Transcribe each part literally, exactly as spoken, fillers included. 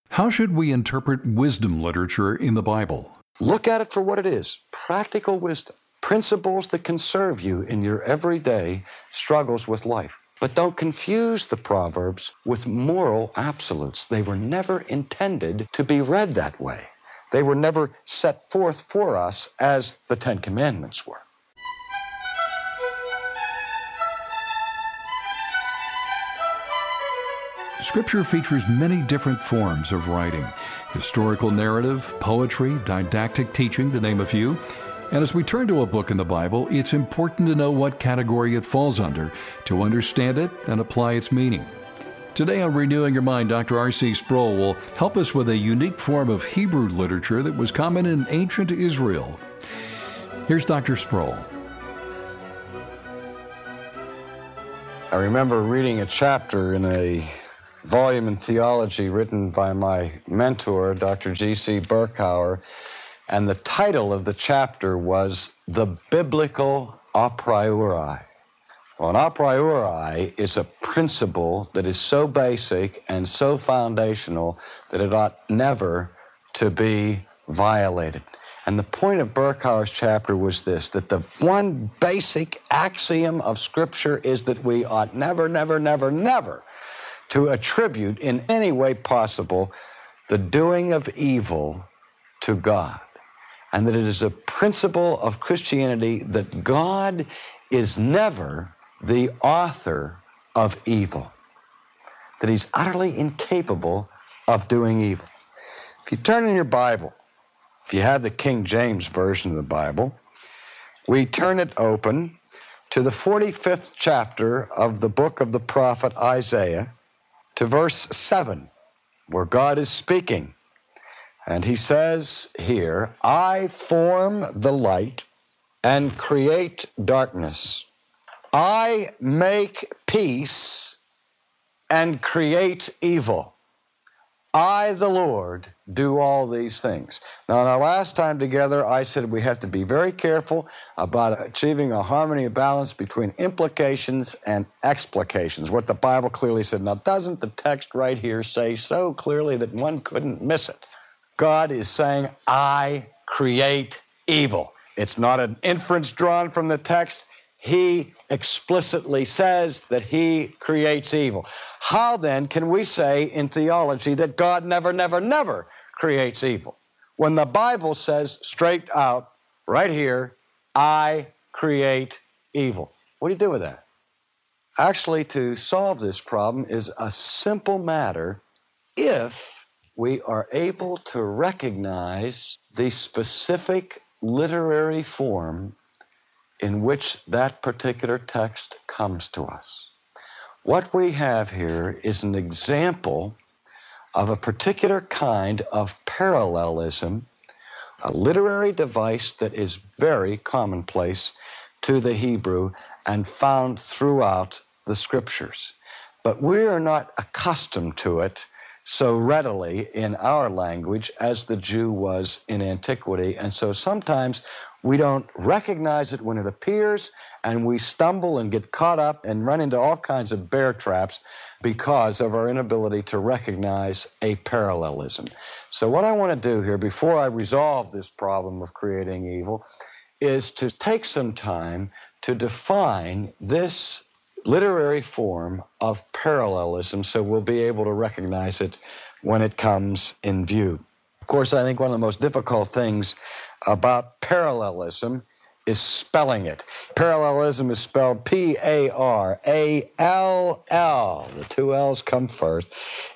How should we interpret wisdom literature in the Bible? Look at it for what it is, practical wisdom, principles that can serve you in your everyday struggles with life. But don't confuse the Proverbs with moral absolutes. They were never intended to be read that way. They were never set forth for us as the Ten Commandments were. Scripture features many different forms of writing: historical narrative, poetry, didactic teaching, to name a few. And as we turn to a book in the Bible, it's important to know what category it falls under to understand it and apply its meaning. Today on Renewing Your Mind, Doctor R C Sproul will help us with a unique form of Hebrew literature that was common in ancient Israel. Here's Doctor Sproul. I remember reading a chapter in a volume in theology written by my mentor, Doctor G C Berkouwer, and the title of the chapter was The Biblical A Priori. Well, an a priori is a principle that is so basic and so foundational that it ought never to be violated. And the point of Berkouwer's chapter was this, that the one basic axiom of Scripture is that we ought never, never, never, never to attribute in any way possible the doing of evil to God. And that it is a principle of Christianity that God is never the author of evil, that He's utterly incapable of doing evil. If you turn in your Bible, if you have the King James Version of the Bible, we turn it open to the forty-fifth chapter of the book of the prophet Isaiah, to verse seven, where God is speaking. And He says here, I form the light and create darkness. I make peace and create evil. I, the Lord, do all these things. Now, in our last time together, I said we have to be very careful about achieving a harmony of balance between implications and explications, what the Bible clearly said. Now, doesn't the text right here say so clearly that one couldn't miss it? God is saying, I create evil. It's not an inference drawn from the text. He explicitly says that He creates evil. How then can we say in theology that God never, never, never creates evil, when the Bible says straight out, right here, I create evil? What do you do with that? Actually, to solve this problem is a simple matter if we are able to recognize the specific literary form in which that particular text comes to us. What we have here is an example of a particular kind of parallelism, a literary device that is very commonplace to the Hebrew and found throughout the Scriptures. But we are not accustomed to it so readily in our language as the Jew was in antiquity, and so sometimes we don't recognize it when it appears, and we stumble and get caught up and run into all kinds of bear traps because of our inability to recognize a parallelism. So what I want to do here, before I resolve this problem of creating evil, is to take some time to define this literary form of parallelism so we'll be able to recognize it when it comes in view. Of course, I think one of the most difficult things about parallelism is spelling it. Parallelism is spelled P A R A L L. The two L's come first.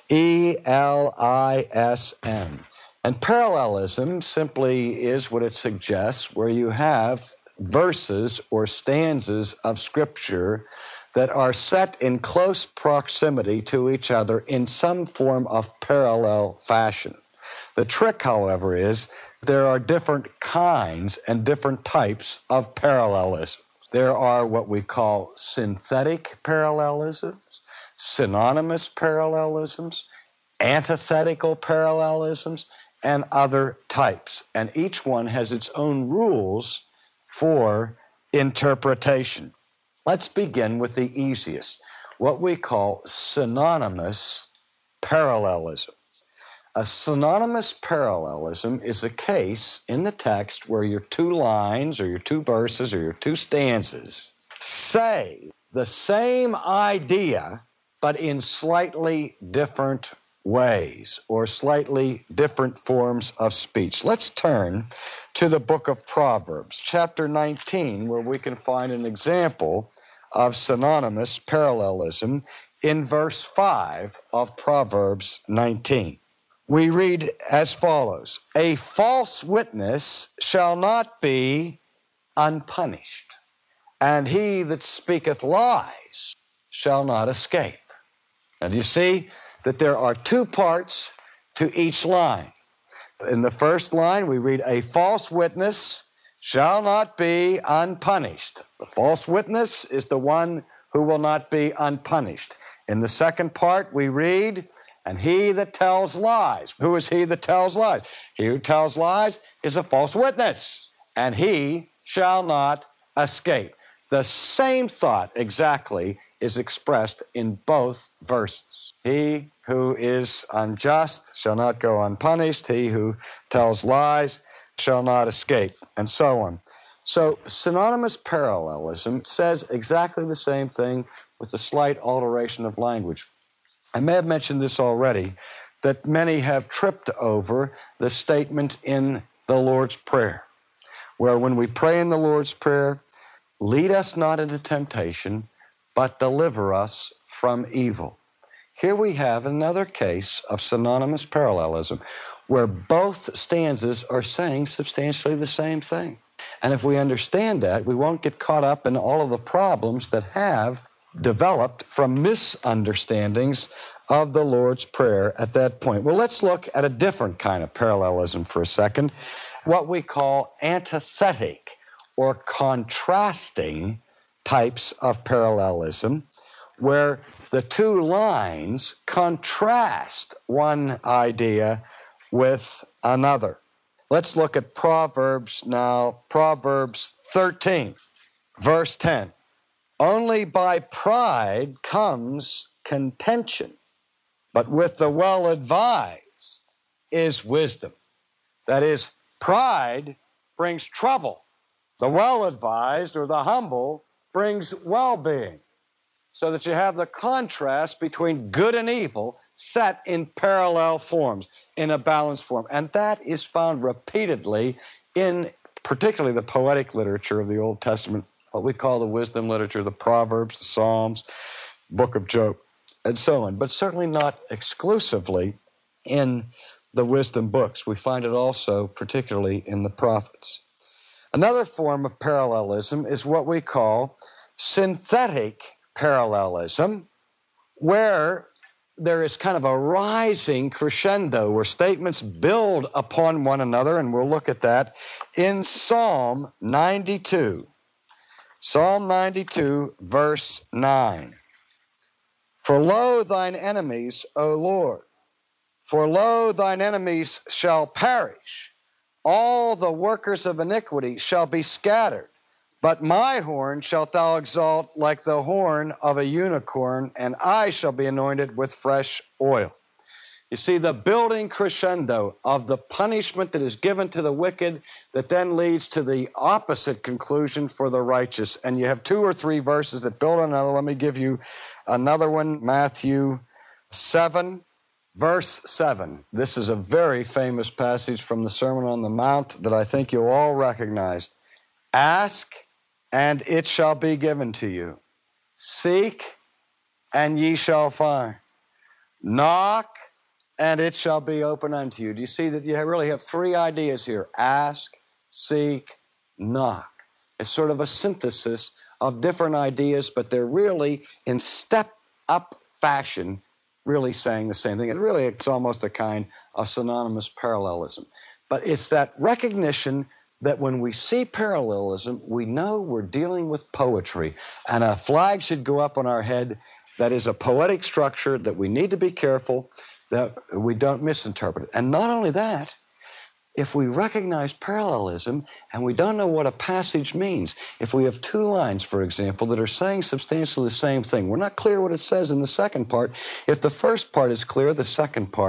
E L I S M. And parallelism simply is what it suggests, where you have verses or stanzas of Scripture that are set in close proximity to each other in some form of parallel fashion. The trick, however, is there are different kinds and different types of parallelism. There are what we call synthetic parallelisms, synonymous parallelisms, antithetical parallelisms, and other types. And each one has its own rules for interpretation. Let's begin with the easiest, what we call synonymous parallelism. A synonymous parallelism is a case in the text where your two lines or your two verses or your two stanzas say the same idea but in slightly different ways or slightly different forms of speech. Let's turn to the book of Proverbs, chapter nineteen, where we can find an example of synonymous parallelism in verse five of Proverbs nineteen. We read as follows, "A false witness shall not be unpunished, and he that speaketh lies shall not escape." And you see that there are two parts to each line. In the first line, we read, "A false witness shall not be unpunished." The false witness is the one who will not be unpunished. In the second part, we read, "And he that tells lies." Who is he that tells lies? He who tells lies is a false witness, and he shall not escape. The same thought exactly is expressed in both verses. He who is unjust shall not go unpunished. He who tells lies shall not escape, and so on. So synonymous parallelism says exactly the same thing with a slight alteration of language. I may have mentioned this already, that many have tripped over the statement in the Lord's Prayer, where when we pray in the Lord's Prayer, "Lead us not into temptation, but deliver us from evil." Here we have another case of synonymous parallelism, where both stanzas are saying substantially the same thing. And if we understand that, we won't get caught up in all of the problems that have developed from misunderstandings of the Lord's Prayer at that point. Well, let's look at a different kind of parallelism for a second, what we call antithetic or contrasting types of parallelism, where the two lines contrast one idea with another. Let's look at Proverbs now, Proverbs thirteen, verse ten. "Only by pride comes contention, but with the well-advised is wisdom." That is, pride brings trouble. The well-advised or the humble brings well-being, so that you have the contrast between good and evil set in parallel forms, in a balanced form. And that is found repeatedly in particularly the poetic literature of the Old Testament, what we call the wisdom literature, the Proverbs, the Psalms, Book of Job, and so on. But certainly not exclusively in the wisdom books. We find it also particularly in the prophets. Another form of parallelism is what we call synthetic parallelism, where there is kind of a rising crescendo, where statements build upon one another, and we'll look at that in Psalm ninety-two. Psalm ninety-two, verse nine. "For lo, thine enemies, O Lord, for lo, thine enemies shall perish. All the workers of iniquity shall be scattered. But my horn shalt thou exalt like the horn of a unicorn, and I shall be anointed with fresh oil." You see, the building crescendo of the punishment that is given to the wicked that then leads to the opposite conclusion for the righteous. And you have two or three verses that build on another. Let me give you another one, Matthew seven, verse seven. This is a very famous passage from the Sermon on the Mount that I think you'll all recognize. "Ask, and it shall be given to you. Seek, and ye shall find. Knock, and it shall be open unto you." Do you see that you really have three ideas here? Ask, seek, knock. It's sort of a synthesis of different ideas, but they're really in step-up fashion really saying the same thing. And really, it's almost a kind of synonymous parallelism. But it's that recognition that when we see parallelism, we know we're dealing with poetry. And a flag should go up on our head that is a poetic structure that we need to be careful that we don't misinterpret it. And not only that, if we recognize parallelism and we don't know what a passage means, if we have two lines, for example, that are saying substantially the same thing, we're not clear what it says in the second part. If the first part is clear, the second part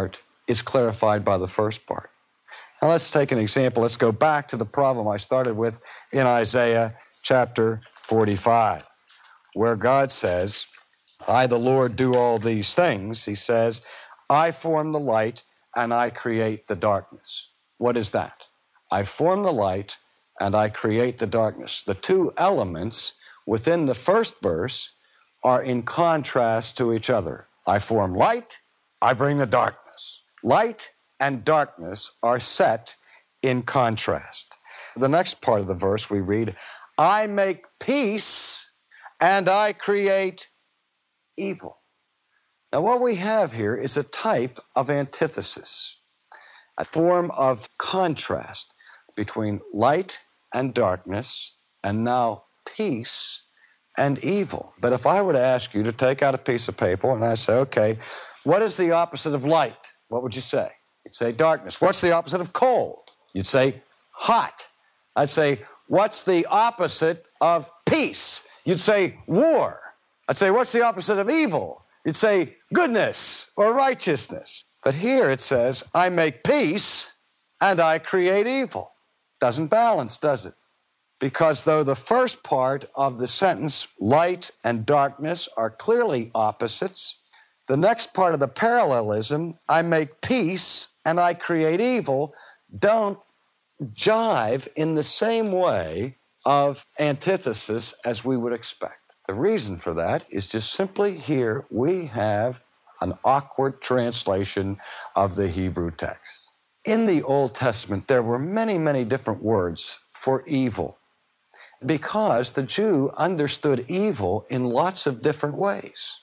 is clarified by the first part. Now let's take an example. Let's go back to the problem I started with in Isaiah chapter forty-five, where God says, I, the Lord, do all these things. He says, I form the light and I create the darkness. What is that? I form the light and I create the darkness. The two elements within the first verse are in contrast to each other. I form light, I bring the darkness. Light and darkness are set in contrast. The next part of the verse we read, I make peace and I create evil. Now what we have here is a type of antithesis, a form of contrast between light and darkness, and now peace and evil. But if I were to ask you to take out a piece of paper and I say, okay, what is the opposite of light? What would you say? You'd say darkness. What's the opposite of cold? You'd say hot. I'd say, what's the opposite of peace? You'd say war. I'd say, what's the opposite of evil? You'd say goodness or righteousness. But here it says, I make peace and I create evil. Doesn't balance, does it? Because though the first part of the sentence, light and darkness, are clearly opposites, the next part of the parallelism, I make peace and I create evil, don't jive in the same way of antithesis as we would expect. The reason for that is just simply here we have an awkward translation of the Hebrew text. In the Old Testament, there were many, many different words for evil because the Jew understood evil in lots of different ways.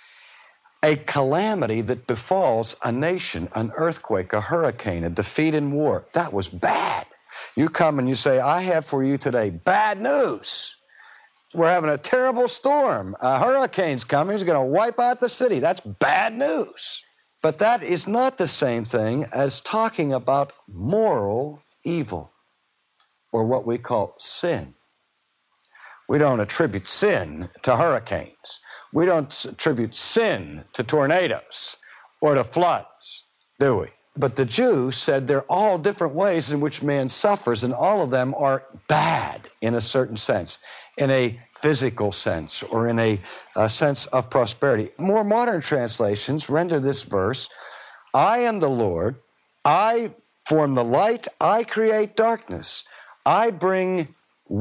A calamity that befalls a nation, an earthquake, a hurricane, a defeat in war, that was bad. You come and you say, I have for you today bad news. We're having a terrible storm. A hurricane's coming. It's going to wipe out the city. That's bad news. But that is not the same thing as talking about moral evil, or what we call sin. We don't attribute sin to hurricanes. We don't attribute sin to tornadoes or to floods, do we? But the Jews said there are all different ways in which man suffers, and all of them are bad in a certain sense, in a physical sense or in a, a sense of prosperity. More modern translations render this verse, I am the Lord, I form the light, I create darkness. I bring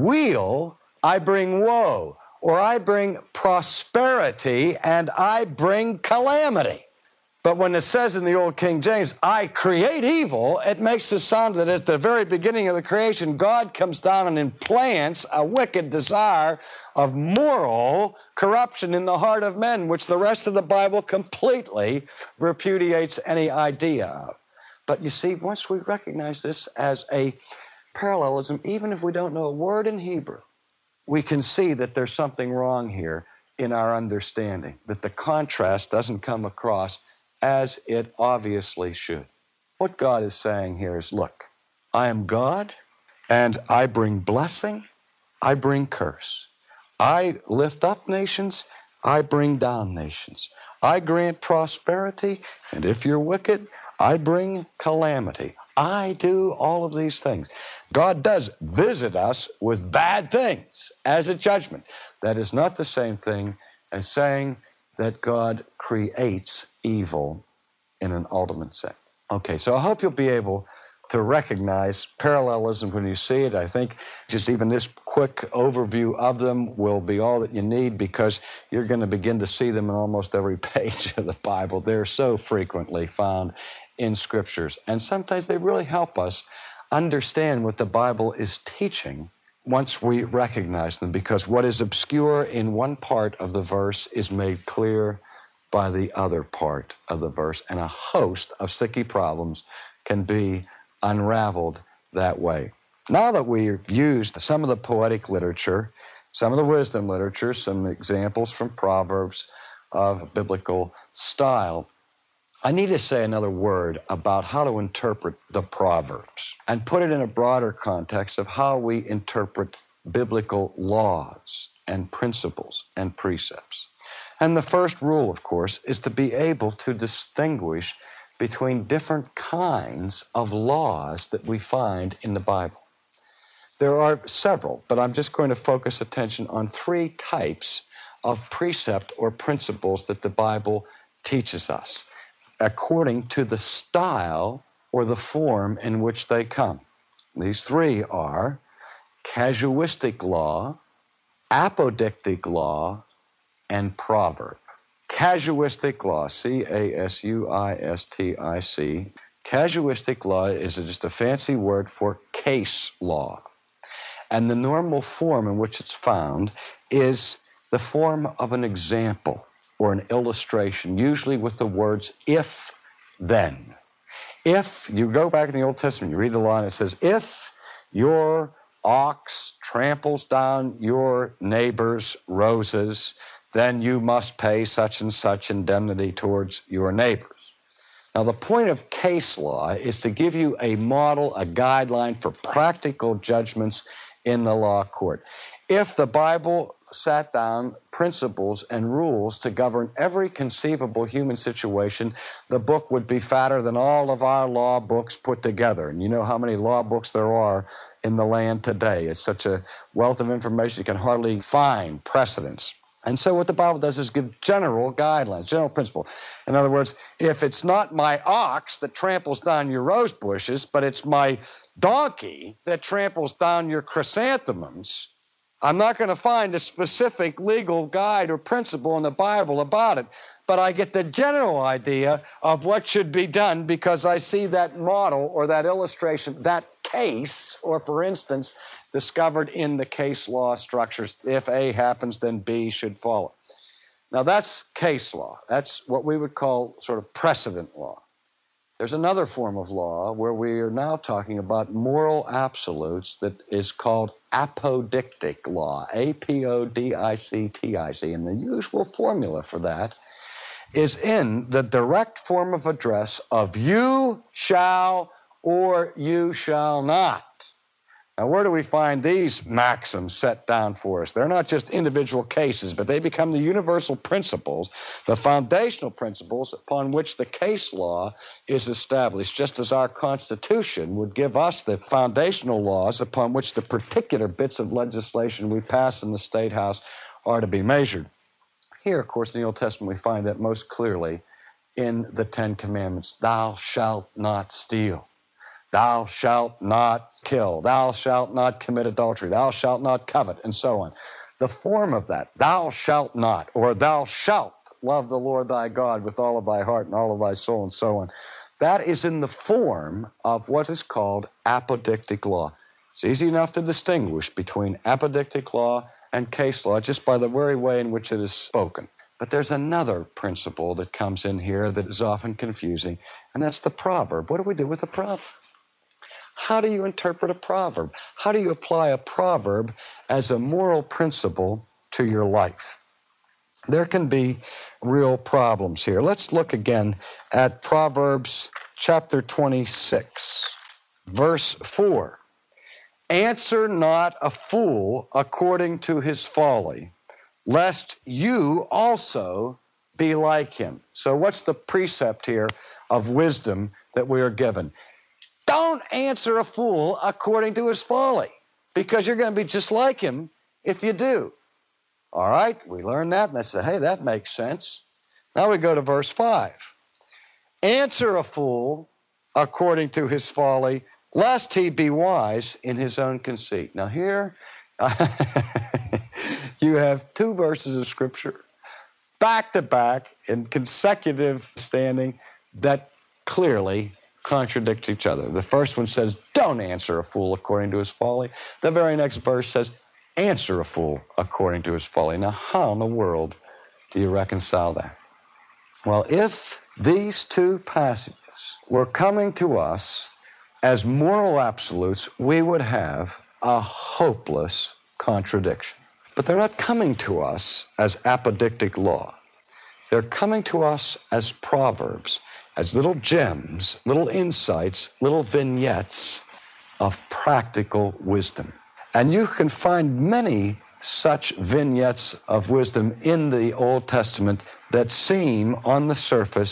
weal, I bring woe, or I bring prosperity and I bring calamity. But when it says in the Old King James, I create evil, it makes it sound that at the very beginning of the creation, God comes down and implants a wicked desire of moral corruption in the heart of men, which the rest of the Bible completely repudiates any idea of. But you see, once we recognize this as a parallelism, even if we don't know a word in Hebrew, we can see that there's something wrong here in our understanding, that the contrast doesn't come across as it obviously should. What God is saying here is, look, I am God, and I bring blessing, I bring curse. I lift up nations, I bring down nations. I grant prosperity, and if you're wicked, I bring calamity. I do all of these things. God does visit us with bad things as a judgment. That is not the same thing as saying that God creates evil in an ultimate sense. Okay, so I hope you'll be able to recognize parallelism when you see it. I think just even this quick overview of them will be all that you need, because you're going to begin to see them in almost every page of the Bible. They're so frequently found in Scriptures, and sometimes they really help us understand what the Bible is teaching once we recognize them, because what is obscure in one part of the verse is made clear by the other part of the verse, and a host of sticky problems can be unraveled that way. Now that we've used some of the poetic literature, some of the wisdom literature, some examples from Proverbs of biblical style, I need to say another word about how to interpret the Proverbs and put it in a broader context of how we interpret biblical laws and principles and precepts. And the first rule, of course, is to be able to distinguish between different kinds of laws that we find in the Bible. There are several, but I'm just going to focus attention on three types of precept or principles that the Bible teaches us, according to the style or the form in which they come. These three are casuistic law, apodictic law, and proverb. Casuistic law, C A S U I S T I C. Casuistic law is just a fancy word for case law. And the normal form in which it's found is the form of an example or an illustration, usually with the words if, then. If, you go back in the Old Testament, you read the law and it says, if your ox tramples down your neighbor's roses, then you must pay such and such indemnity towards your neighbors. Now, the point of case law is to give you a model, a guideline for practical judgments in the law court. If the Bible sat down principles and rules to govern every conceivable human situation, the book would be fatter than all of our law books put together. And you know how many law books there are in the land today. It's such a wealth of information, you can hardly find precedents. And so what the Bible does is give general guidelines, general principle. In other words, if it's not my ox that tramples down your rose bushes, but it's my donkey that tramples down your chrysanthemums, I'm not going to find a specific legal guide or principle in the Bible about it, but I get the general idea of what should be done because I see that model or that illustration, that case, or for instance, discovered in the case law structures. If A happens, then B should follow. Now that's case law. That's what we would call sort of precedent law. There's another form of law where we are now talking about moral absolutes that is called apodictic law, A P O D I C T I C. And the usual formula for that is in the direct form of address of you shall or you shall not. Now, where do we find these maxims set down for us? They're not just individual cases, but they become the universal principles, the foundational principles upon which the case law is established, just as our Constitution would give us the foundational laws upon which the particular bits of legislation we pass in the State House are to be measured. Here, of course, in the Old Testament, we find that most clearly in the Ten Commandments. Thou shalt not steal. Thou shalt not kill. Thou shalt not commit adultery. Thou shalt not covet, and so on. The form of that, thou shalt not, or thou shalt love the Lord thy God with all of thy heart and all of thy soul, and so on. That is in the form of what is called apodictic law. It's easy enough to distinguish between apodictic law and case law just by the very way in which it is spoken. But there's another principle that comes in here that is often confusing, and that's the proverb. What do we do with the proverb? How do you interpret a proverb? How do you apply a proverb as a moral principle to your life? There can be real problems here. Let's look again at Proverbs chapter twenty-six, verse four. Answer not a fool according to his folly, lest you also be like him. So what's the precept here of wisdom that we are given? Don't answer a fool according to his folly, because you're going to be just like him if you do. All right, we learn that, and I say, hey, that makes sense. Now we go to verse five. Answer a fool according to his folly, lest he be wise in his own conceit. Now here, you have two verses of Scripture, back to back, in consecutive standing, that clearly contradict each other. The first one says, don't answer a fool according to his folly. The very next verse says, answer a fool according to his folly. Now, how in the world do you reconcile that? Well, if these two passages were coming to us as moral absolutes, we would have a hopeless contradiction. But they're not coming to us as apodictic law. They're coming to us as proverbs, as little gems, little insights, little vignettes of practical wisdom. And you can find many such vignettes of wisdom in the Old Testament that seem, on the surface,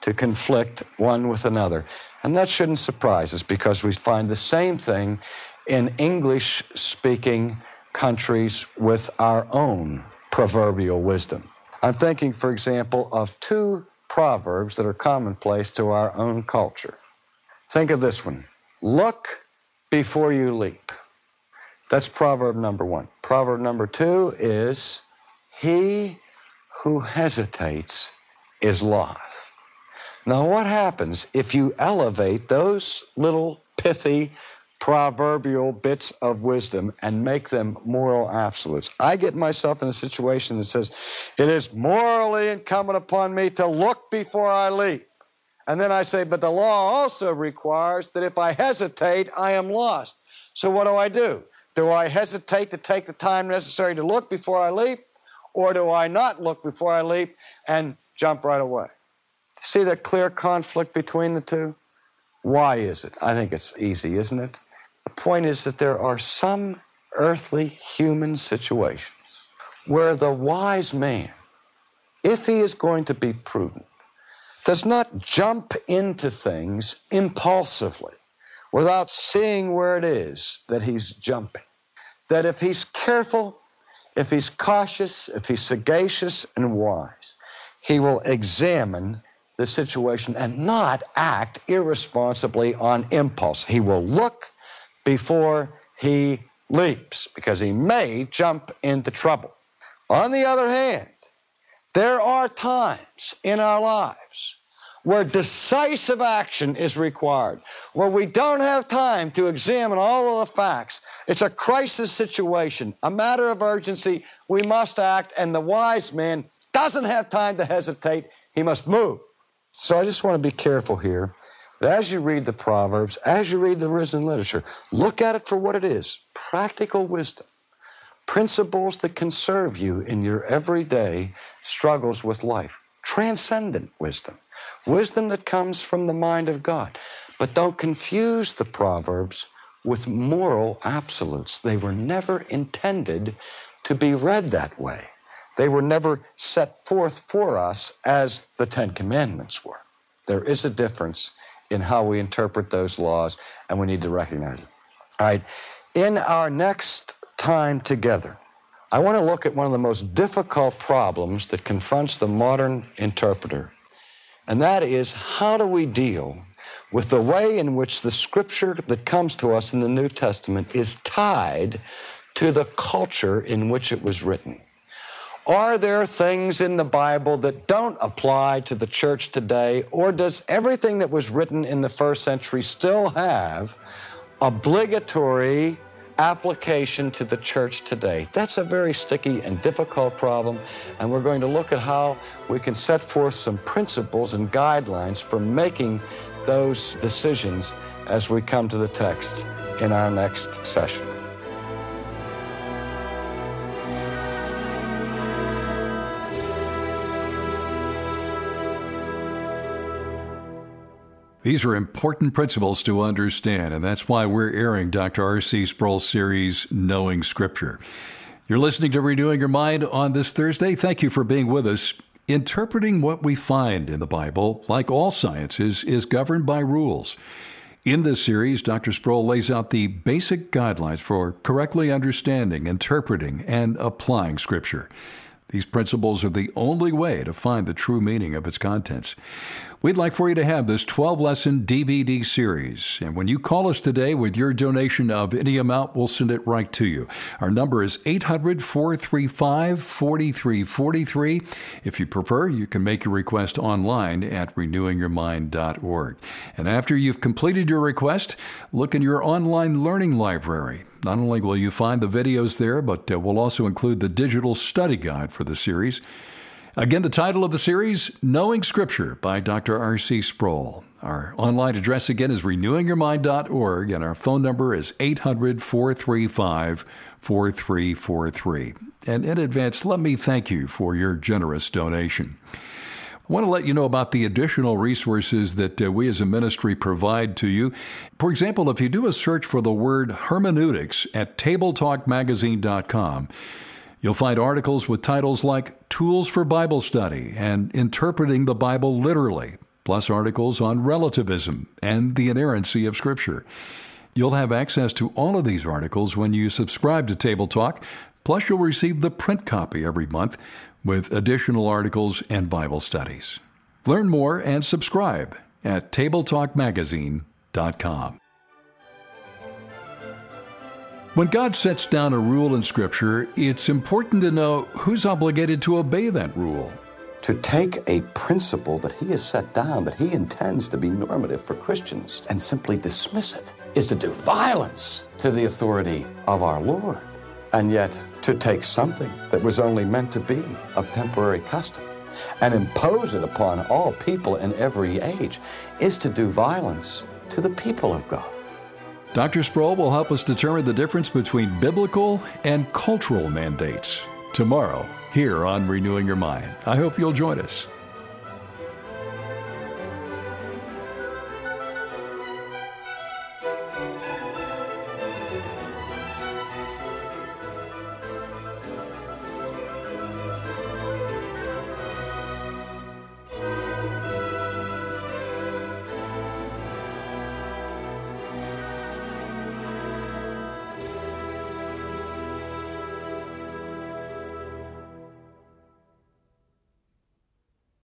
to conflict one with another. And that shouldn't surprise us, because we find the same thing in English-speaking countries with our own proverbial wisdom. I'm thinking, for example, of two proverbs that are commonplace to our own culture. Think of this one. Look before you leap. That's proverb number one. Proverb number two is, he who hesitates is lost. Now, what happens if you elevate those little pithy proverbial bits of wisdom and make them moral absolutes? I get myself in a situation that says, it is morally incumbent upon me to look before I leap. And then I say, but the law also requires that if I hesitate, I am lost. So what do I do? Do I hesitate to take the time necessary to look before I leap? Or do I not look before I leap and jump right away? See the clear conflict between the two? Why is it? I think it's easy, isn't it? The point is that there are some earthly human situations where the wise man, if he is going to be prudent, does not jump into things impulsively without seeing where it is that he's jumping. That if he's careful, if he's cautious, if he's sagacious and wise, he will examine the situation and not act irresponsibly on impulse. He will look before he leaps, because he may jump into trouble. On the other hand, there are times in our lives where decisive action is required, where we don't have time to examine all of the facts. It's a crisis situation, a matter of urgency. We must act, and the wise man doesn't have time to hesitate. He must move. So I just want to be careful here that as you read the Proverbs, as you read the risen literature, look at it for what it is, practical wisdom, principles that can serve you in your everyday struggles with life, transcendent wisdom, wisdom that comes from the mind of God. But don't confuse the Proverbs with moral absolutes. They were never intended to be read that way. They were never set forth for us as the Ten Commandments were. There is a difference in how we interpret those laws, and we need to recognize it. All right, in our next time together, I want to look at one of the most difficult problems that confronts the modern interpreter, and that is, how do we deal with the way in which the Scripture that comes to us in the New Testament is tied to the culture in which it was written? Are there things in the Bible that don't apply to the church today, or does everything that was written in the first century still have obligatory application to the church today? That's a very sticky and difficult problem, and we're going to look at how we can set forth some principles and guidelines for making those decisions as we come to the text in our next session. These are important principles to understand, and that's why we're airing Doctor R C Sproul's series, Knowing Scripture. You're listening to Renewing Your Mind on this Thursday. Thank you for being with us. Interpreting what we find in the Bible, like all sciences, is governed by rules. In this series, Doctor Sproul lays out the basic guidelines for correctly understanding, interpreting, and applying Scripture. These principles are the only way to find the true meaning of its contents. We'd like for you to have this twelve-lesson D V D series. And when you call us today with your donation of any amount, we'll send it right to you. Our number is eight hundred, four three five, four three four three. If you prefer, you can make your request online at renewing your mind dot org. And after you've completed your request, look in your online learning library. Not only will you find the videos there, but uh, we'll also include the digital study guide for the series. Again, the title of the series, Knowing Scripture by Doctor R C Sproul. Our online address again is renewing your mind dot org, and our phone number is eight hundred, four three five, four three four three. And in advance, let me thank you for your generous donation. I want to let you know about the additional resources that uh, we as a ministry provide to you. For example, if you do a search for the word hermeneutics at table talk magazine dot com, you'll find articles with titles like Tools for Bible Study and Interpreting the Bible Literally, plus articles on relativism and the inerrancy of Scripture. You'll have access to all of these articles when you subscribe to Table Talk, plus you'll receive the print copy every month with additional articles and Bible studies. Learn more and subscribe at table talk magazine dot com. When God sets down a rule in Scripture, it's important to know who's obligated to obey that rule. To take a principle that he has set down, that he intends to be normative for Christians, and simply dismiss it, is to do violence to the authority of our Lord. And yet, to take something that was only meant to be of temporary custom and impose it upon all people in every age is to do violence to the people of God. Doctor Sproul will help us determine the difference between biblical and cultural mandates tomorrow here on Renewing Your Mind. I hope you'll join us.